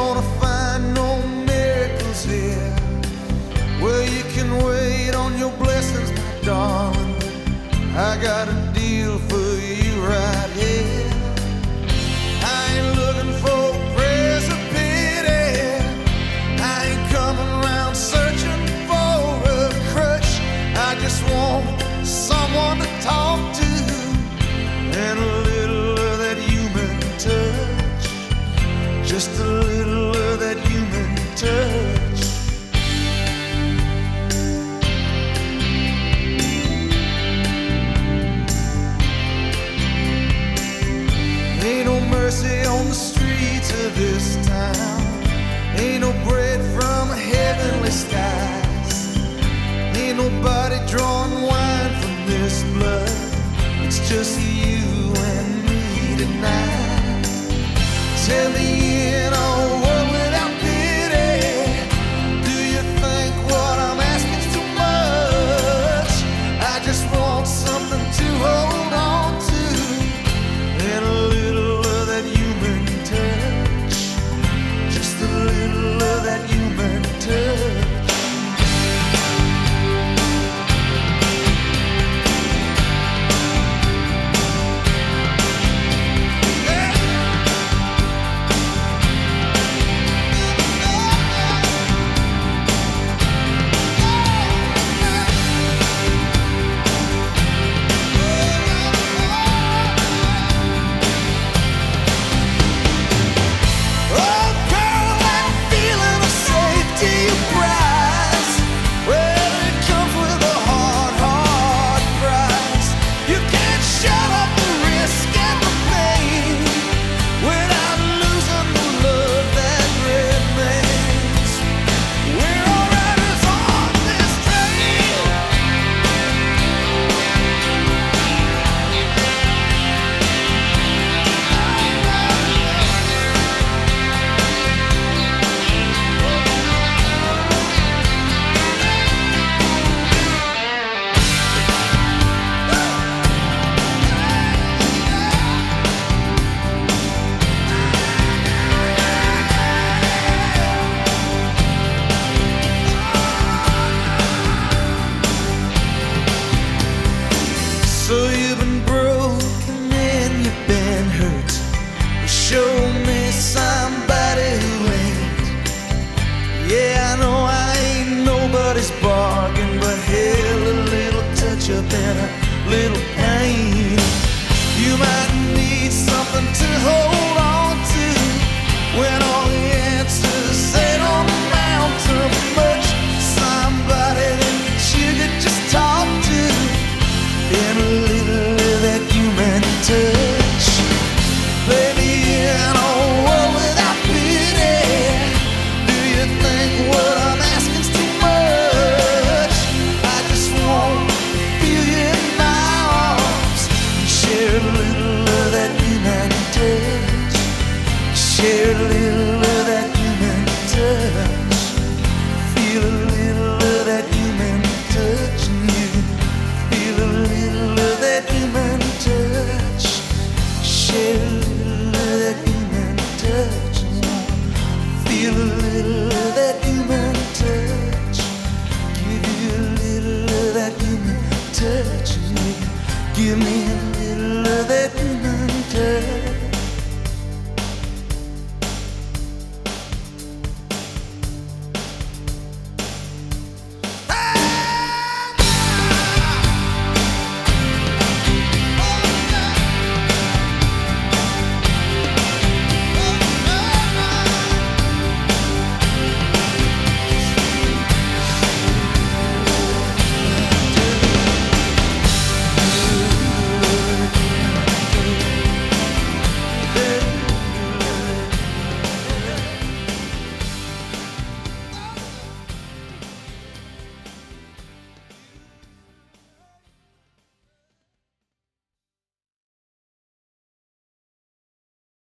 gonna find no miracles here. Well, you can wait on your blessings, my darling, but I got a deal for you right here. I ain't looking for prayers of pity. I ain't coming around searching for a crutch. I just want someone to talk to and a little of that human touch. Just a little of that human touch. Ain't no mercy on the streets of this town. Ain't no bread from heavenly skies. Ain't nobody drawing wine from this blood. It's just you and me tonight. Tell me in a world without pity, do you think what I'm asking too much? I just want something to hold on to and a little of that human touch. Just a little of that human touch. So you've been broken and you've been hurt. Well, show me somebody who ain't. Yeah, I know I ain't nobody's bargain, but hell, a little touch up and a little pain. You might need something to hold